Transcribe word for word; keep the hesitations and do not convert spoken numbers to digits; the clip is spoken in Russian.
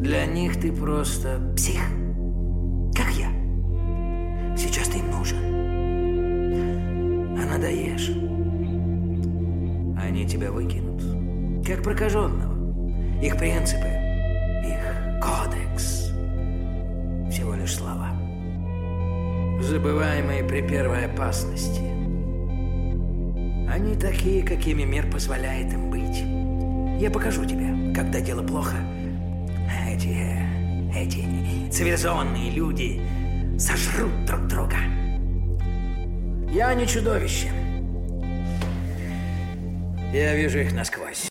Для них ты просто псих, как я. Сейчас ты им нужен. А надоешь, они тебя выкинут, как прокаженного. Их принципы, их кодекс — всего лишь слова, забываемые при первой опасности. Они такие, какими мир позволяет им быть. Я покажу тебе, когда дело плохо. Эти, эти цивилизованные люди сожрут друг друга. Я не чудовище. Я вижу их насквозь.